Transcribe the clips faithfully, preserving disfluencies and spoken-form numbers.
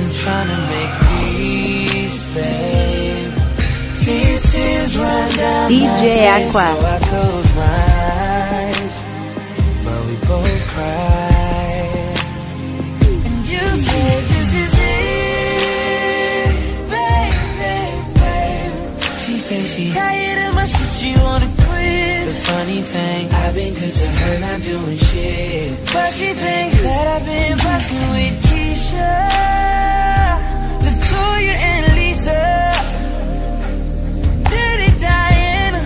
I'm trying to make peace, babe. These tears run down D J my face, Aqua. so I close my eyes, but we both cry. And you said this is it, babe, babe, babe. She said she tired of my shit, she wanna quit. The funny thing, I've been good to her, not doing shit, but she think that I've been fucking with Keisha, Latoya and Lisa, Dirty Diana,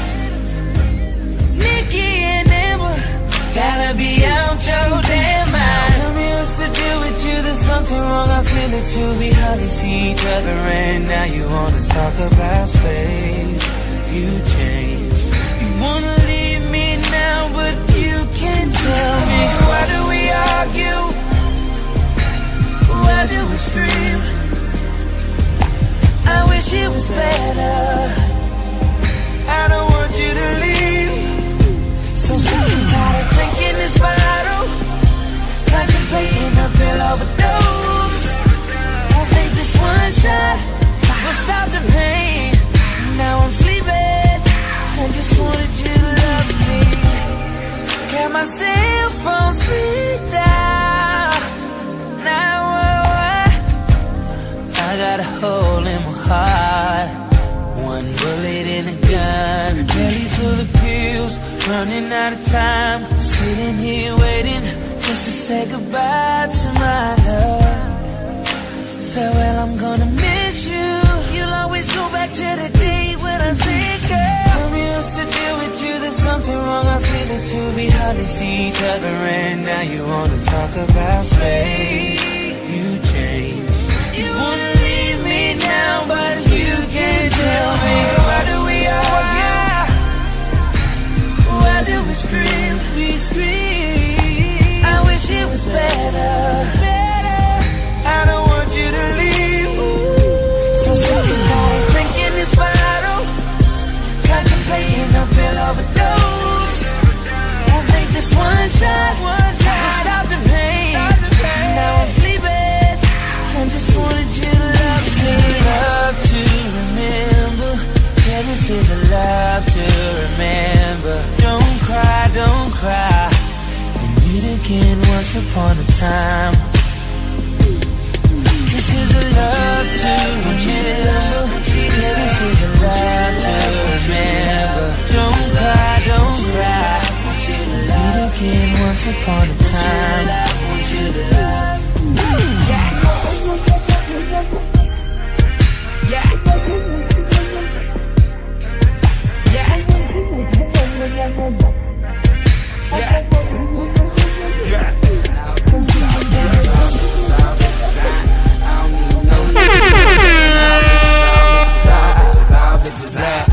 Nikki and Amber. Gotta be out your damn mind. Tell me what's to do with you, there's something wrong, I feel it too. We hardly see each other and now you wanna talk about space. You changed, you wanna leave me now, but you can't tell me. Why do we argue? Why do we scream? I wish it was better. I don't want you to leave. So sick and tired of drinking this bottle, contemplating a pill overdose. I think this one shot will stop the pain. Now I'm sleeping, I just wanted you to love me. Got my cell phone split down. Now what? I got a hole in my heart, one bullet in a gun, belly full of pills, running out of time. Sitting here waiting just to say goodbye to my love. Farewell, I'm gonna miss you. You'll always go back to the day when I said, girl, tell me what's to do with you, there's something wrong, I feel it too. We hardly see each other and now you wanna talk about space. You changed, you wanna leave me now, but you can't tell me. Why do we argue? Why do we scream? We scream. I wish it was better. I don't want you to leave. So sick and tired of drinking this bottle, contemplating a pill overdose. I think this one shot will stop the pain. Now I'm sleeping, I just wanted you to love me. This is a love to remember. Yeah, this is a love to remember. Don't cry, don't cry. We meet again once upon a time. This is a love to remember. Yeah, this is a love to remember. Don't cry, don't cry. We meet again once upon a time.